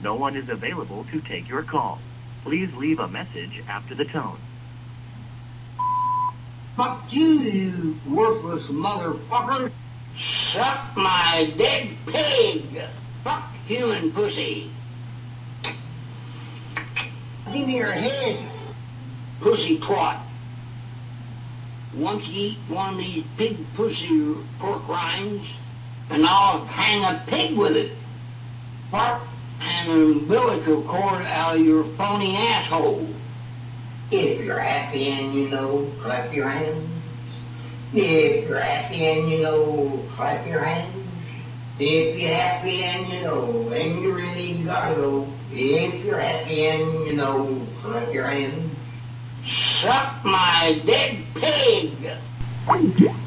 No one is available to take your call. Please leave a message after the tone. Fuck you, you worthless motherfucker. Suck my dead pig. Fuck human pussy. Give me your head. Pussy twat. Once you eat one of these pig pussy pork rinds, and I'll hang a pig with it. Fart an umbilical cord out of your phony asshole. If you're happy and you know, clap your hands. If you're happy and you know, clap your hands. If you're happy and you know, and you really gotta go. If you're happy and you know, clap your hands. Suck my dead pig.